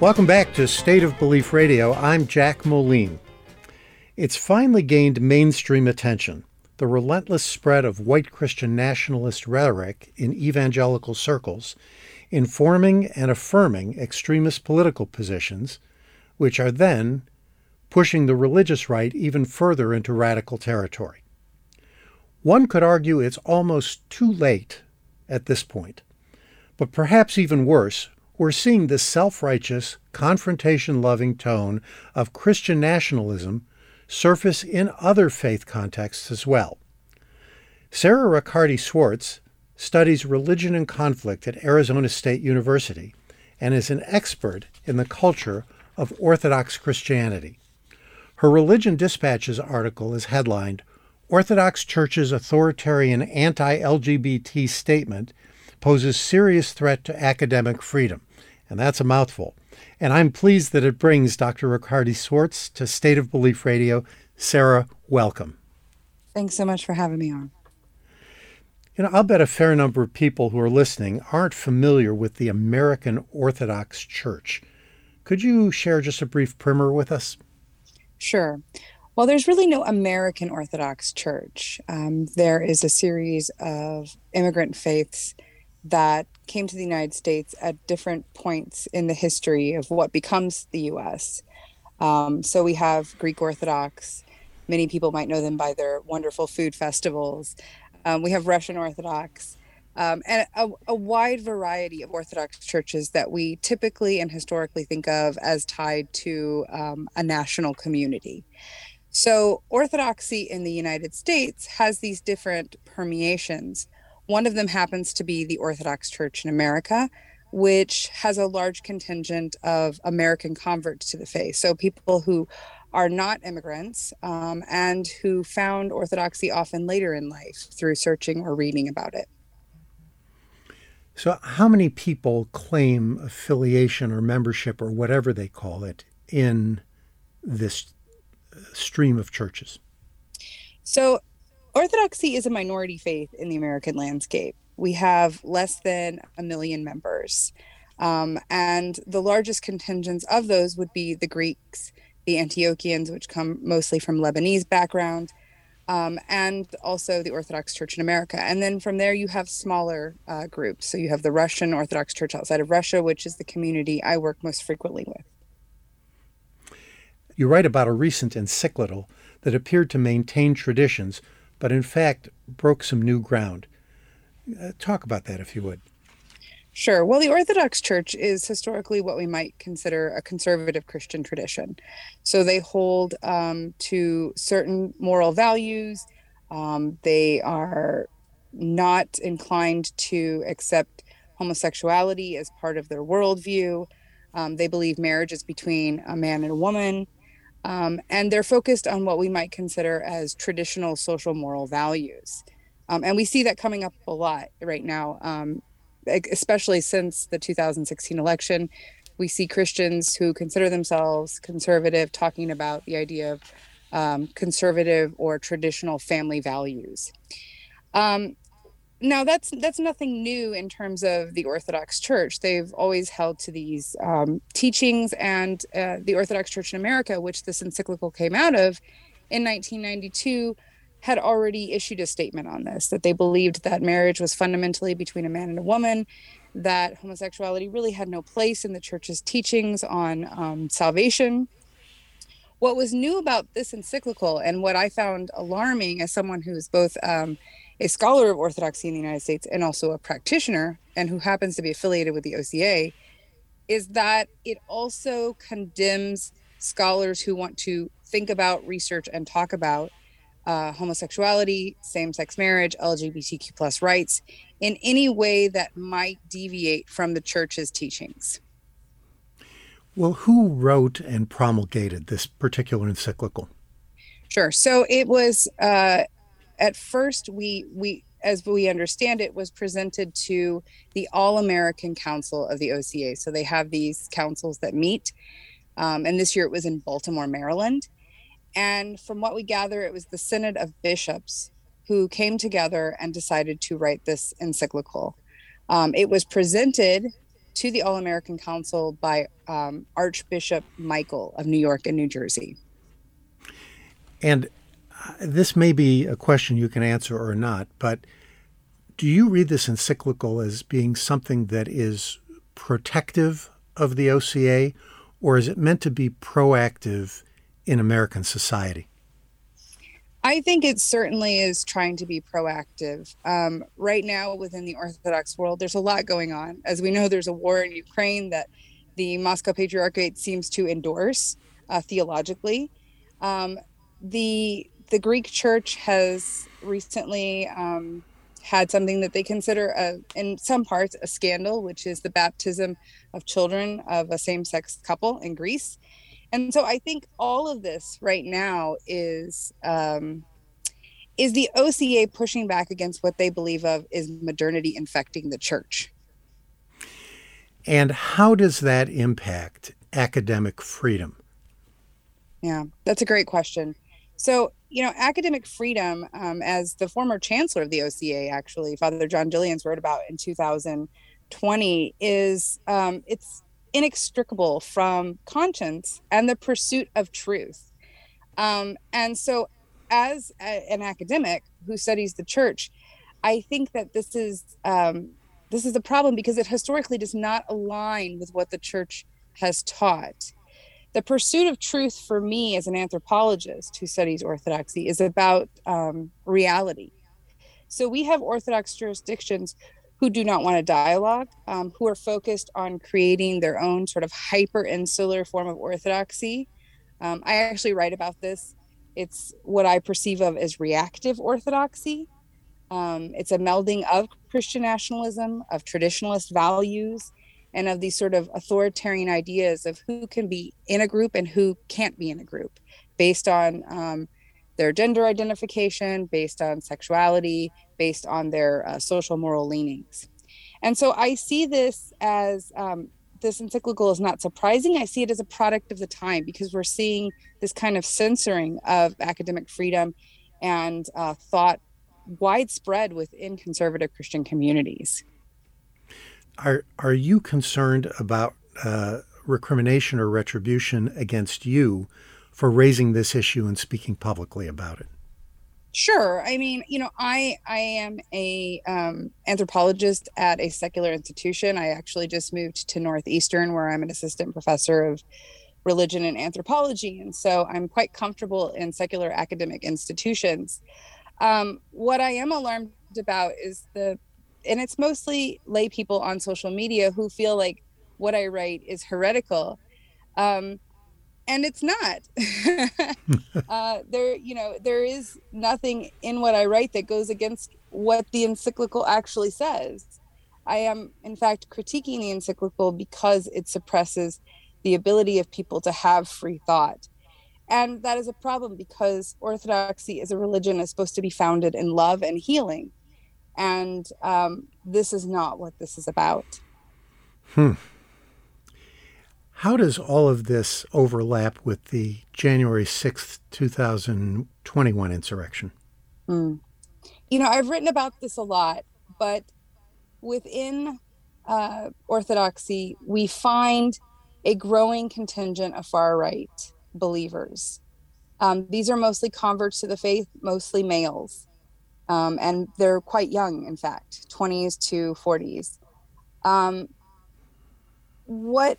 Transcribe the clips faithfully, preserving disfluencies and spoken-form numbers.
Welcome back to State of Belief Radio. I'm Jack Moline. It's finally gained mainstream attention. The relentless spread of white Christian nationalist rhetoric in evangelical circles, informing and affirming extremist political positions, which are then pushing the religious right even further into radical territory. One could argue it's almost too late at this point. But perhaps even worse, we're seeing the self-righteous, confrontation-loving tone of Christian nationalism surface in other faith contexts as well. Sarah Riccardi-Swartz studies religion and conflict at Arizona State University and is an expert in the culture of Orthodox Christianity. Her Religion Dispatches article is headlined, "Orthodox Church's Authoritarian Anti-L G B T Statement Poses Serious Threat to Academic Freedom." And that's a mouthful. And I'm pleased that it brings Doctor Riccardi-Swartz to State of Belief Radio. Sarah, welcome. Thanks so much for having me on. You know, I'll bet a fair number of people who are listening aren't familiar with the American Orthodox Church. Could you share just a brief primer with us? Sure. Well, there's really no American Orthodox Church. Um, there is a series of immigrant faiths that came to the United States at different points in the history of what becomes the U S. Um, so we have Greek Orthodox. Many people might know them by their wonderful food festivals. Um, we have Russian Orthodox, um, and a, a wide variety of Orthodox churches that we typically and historically think of as tied to um, a national community. So Orthodoxy in the United States has these different permeations. One of them happens to be the Orthodox Church in America, which has a large contingent of American converts to the faith. So people who are not immigrants um, and who found Orthodoxy often later in life through searching or reading about it. So how many people claim affiliation or membership or whatever they call it in this stream of churches? So Orthodoxy is a minority faith in the American landscape. We have less than a million members. Um, and the largest contingents of those would be the Greeks, the Antiochians, which come mostly from Lebanese background, um, and also the Orthodox Church in America. And then from there, you have smaller uh, groups. So you have the Russian Orthodox Church outside of Russia, which is the community I work most frequently with. You write about a recent encyclical that appeared to maintain traditions, but in fact broke some new ground. Uh, talk about that, if you would. Sure. Well, the Orthodox Church is historically what we might consider a conservative Christian tradition. So they hold um, to certain moral values. Um, they are not inclined to accept homosexuality as part of their worldview. Um, they believe marriage is between a man and a woman. Um, and they're focused on what we might consider as traditional social moral values. Um, and we see that coming up a lot right now, um, especially since the two thousand sixteen election. We see Christians who consider themselves conservative talking about the idea of um, conservative or traditional family values. Um, now, that's that's nothing new in terms of the Orthodox Church. They've always held to these um, teachings, and uh, the Orthodox Church in America, which this encyclical came out of in nineteen ninety-two, had already issued a statement on this, that they believed that marriage was fundamentally between a man and a woman, that homosexuality really had no place in the church's teachings on um, salvation. What was new about this encyclical, and what I found alarming as someone who is both um, a scholar of Orthodoxy in the United States and also a practitioner, and who happens to be affiliated with the O C A, is that it also condemns scholars who want to think about, research, and talk about uh, homosexuality, same-sex marriage, L G B T Q plus rights in any way that might deviate from the church's teachings. Well, who wrote and promulgated this particular encyclical? Sure. So it was, uh, at first, we, we, as we understand it, was presented to the All-American Council of the O C A. So they have these councils that meet. Um, and this year it was in Baltimore, Maryland. And from what we gather, it was the Synod of Bishops who came together and decided to write this encyclical. Um, it was presented to the All-American Council by um, Archbishop Michael of New York and New Jersey. And this may be a question you can answer or not, but do you read this encyclical as being something that is protective of the O C A, or is it meant to be proactive in American society? I think it certainly is trying to be proactive. Um, right now, within the Orthodox world, there's a lot going on. As we know, there's a war in Ukraine that the Moscow Patriarchate seems to endorse uh, theologically. Um, the the Greek Church has recently um, had something that they consider, a, in some parts, a scandal, which is the baptism of children of a same-sex couple in Greece. And so I think all of this right now is um, is the O C A pushing back against what they believe of is modernity infecting the church. And how does that impact academic freedom? Yeah, that's a great question. So, you know, academic freedom, um, as the former chancellor of the O C A, actually, Father John Gillians wrote about in two thousand twenty, is um, it's inextricable from conscience and the pursuit of truth. Um, and so as a, an academic who studies the church, I think that this is um, this is a problem because it historically does not align with what the church has taught. The pursuit of truth for me as an anthropologist who studies Orthodoxy is about um, reality. So we have Orthodox jurisdictions who do not want a dialogue, um, who are focused on creating their own sort of hyper-insular form of orthodoxy. Um, I actually write about this. It's what I perceive of as reactive orthodoxy. Um, it's a melding of Christian nationalism, of traditionalist values, and of these sort of authoritarian ideas of who can be in a group and who can't be in a group based on um, their gender identification, based on sexuality, based on their uh, social moral leanings. And so I see this as, um, this encyclical is not surprising. I see it as a product of the time because we're seeing this kind of censoring of academic freedom and uh, thought widespread within conservative Christian communities. Are are you concerned about uh, recrimination or retribution against you for raising this issue and speaking publicly about it? Sure. I mean, you know, I I am a um, anthropologist at a secular institution. I actually just moved to Northeastern, where I'm an assistant professor of religion and anthropology, and so I'm quite comfortable in secular academic institutions. Um, what I am alarmed about is the and it's mostly lay people on social media who feel like what I write is heretical. Um, and it's not. uh, there, you know, there is nothing in what I write that goes against what the encyclical actually says. I am, in fact, critiquing the encyclical because it suppresses the ability of people to have free thought. And that is a problem because Orthodoxy as a religion is supposed to be founded in love and healing. And um, this is not what this is about. Hmm. How does all of this overlap with the January sixth, twenty twenty-one insurrection? Mm. You know, I've written about this a lot, but within uh, Orthodoxy, we find a growing contingent of far-right believers. Um, these are mostly converts to the faith, mostly males. Um, and they're quite young, in fact, twenties to forties. Um, what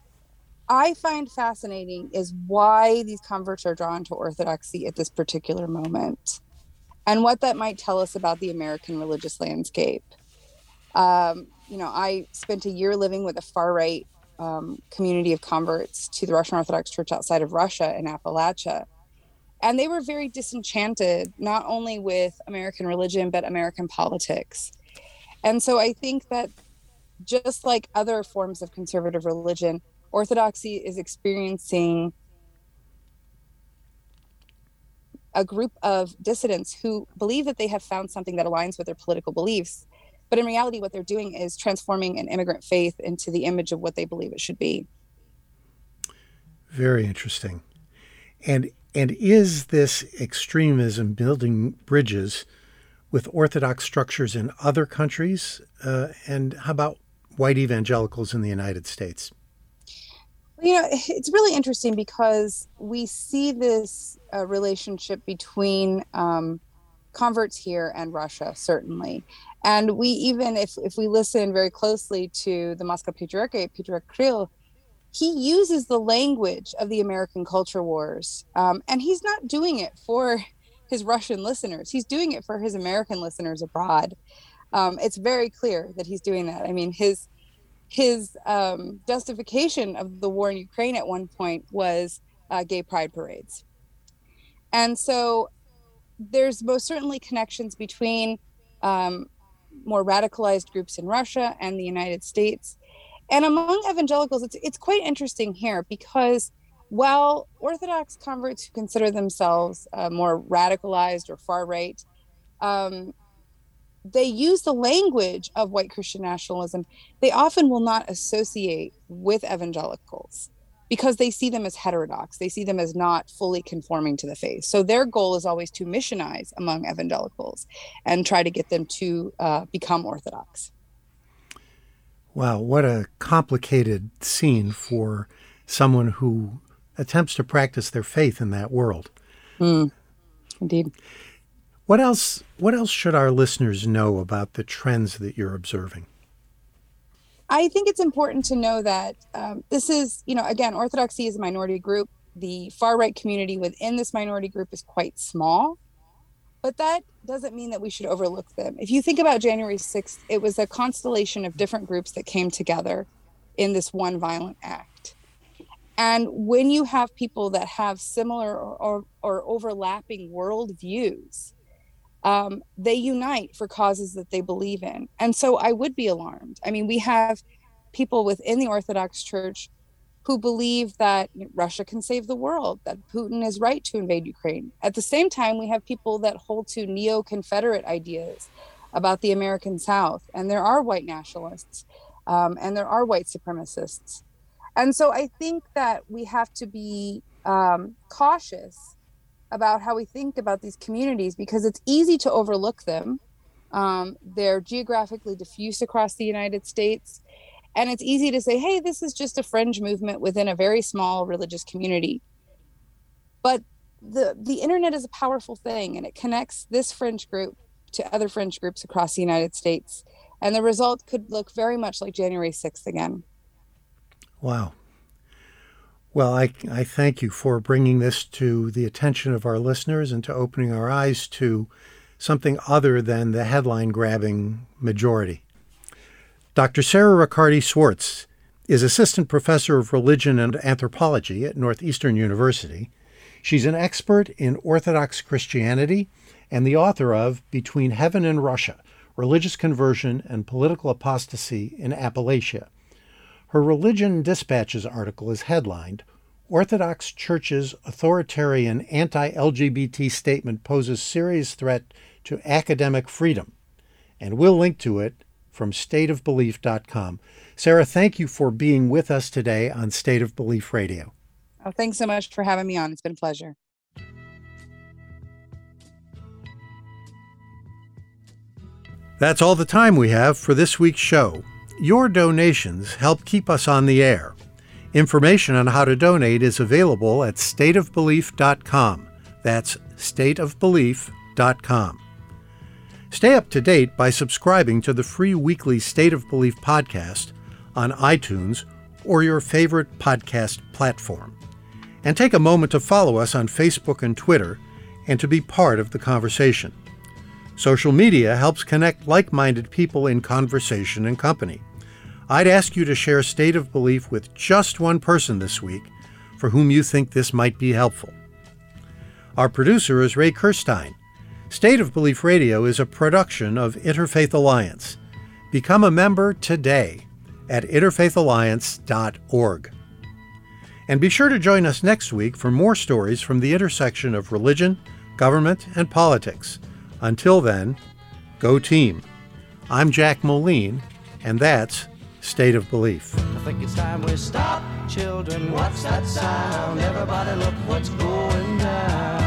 I find fascinating is why these converts are drawn to Orthodoxy at this particular moment and what that might tell us about the American religious landscape. Um, you know, I spent a year living with a far-right um, community of converts to the Russian Orthodox Church outside of Russia in Appalachia. And they were very disenchanted, not only with American religion, but American politics. And so I think that just like other forms of conservative religion, Orthodoxy is experiencing a group of dissidents who believe that they have found something that aligns with their political beliefs. But in reality, what they're doing is transforming an immigrant faith into the image of what they believe it should be. Very interesting. And And is this extremism building bridges with Orthodox structures in other countries? Uh, and how about white evangelicals in the United States? You know, it's really interesting because we see this uh, relationship between um, converts here and Russia, certainly. And we even, if, if we listen very closely to the Moscow Patriarchate, Patriarch Kirill, he uses the language of the American culture wars. Um, and he's not doing it for his Russian listeners. He's doing it for his American listeners abroad. Um, it's very clear that he's doing that. I mean, his his um, justification of the war in Ukraine at one point was uh, gay pride parades. And so there's most certainly connections between um, more radicalized groups in Russia and the United States. And among evangelicals, it's it's quite interesting here because while Orthodox converts who consider themselves uh, more radicalized or far right, um, they use the language of white Christian nationalism, they often will not associate with evangelicals because they see them as heterodox. They see them as not fully conforming to the faith. So their goal is always to missionize among evangelicals and try to get them to uh, become Orthodox. Wow, what a complicated scene for someone who attempts to practice their faith in that world. Mm, indeed. What else, what else should our listeners know about the trends that you're observing? I think it's important to know that um, this is, you know, again, Orthodoxy is a minority group. The far-right community within this minority group is quite small, but that doesn't mean that we should overlook them. If you think about January sixth, it was a constellation of different groups that came together in this one violent act. And when you have people that have similar or, or, or overlapping worldviews, um, they unite for causes that they believe in. And so I would be alarmed. I mean, we have people within the Orthodox Church who believe that Russia can save the world, that Putin is right to invade Ukraine. At the same time, we have people that hold to neo-Confederate ideas about the American South. And there are white nationalists, um, and there are white supremacists. And so I think that we have to be um, cautious about how we think about these communities because it's easy to overlook them. Um, they're geographically diffuse across the United States. And it's easy to say, hey, this is just a fringe movement within a very small religious community. But the the internet is a powerful thing, and it connects this fringe group to other fringe groups across the United States. And the result could look very much like January sixth again. Wow. Well, I, I thank you for bringing this to the attention of our listeners and to opening our eyes to something other than the headline-grabbing majority. Doctor Sarah Riccardi-Swartz is Assistant Professor of Religion and Anthropology at Northeastern University. She's an expert in Orthodox Christianity and the author of Between Heaven and Russia, Religious Conversion and Political Apostasy in Appalachia. Her Religion Dispatches article is headlined, Orthodox Church's Authoritarian Anti-L G B T Statement Poses Serious Threat to Academic Freedom, and we'll link to it from state of belief dot com. Sarah, thank you for being with us today on State of Belief Radio. Oh, thanks so much for having me on. It's been a pleasure. That's all the time we have for this week's show. Your donations help keep us on the air. Information on how to donate is available at state of belief dot com. That's state of belief dot com. Stay up to date by subscribing to the free weekly State of Belief podcast on iTunes or your favorite podcast platform. And take a moment to follow us on Facebook and Twitter and to be part of the conversation. Social media helps connect like-minded people in conversation and company. I'd ask you to share State of Belief with just one person this week for whom you think this might be helpful. Our producer is Ray Kirstein. State of Belief Radio is a production of Interfaith Alliance. Become a member today at interfaith alliance dot org. And be sure to join us next week for more stories from the intersection of religion, government, and politics. Until then, go team. I'm Jack Moline, and that's State of Belief. I think it's time we stop, children. What's that sound? Everybody look what's going down.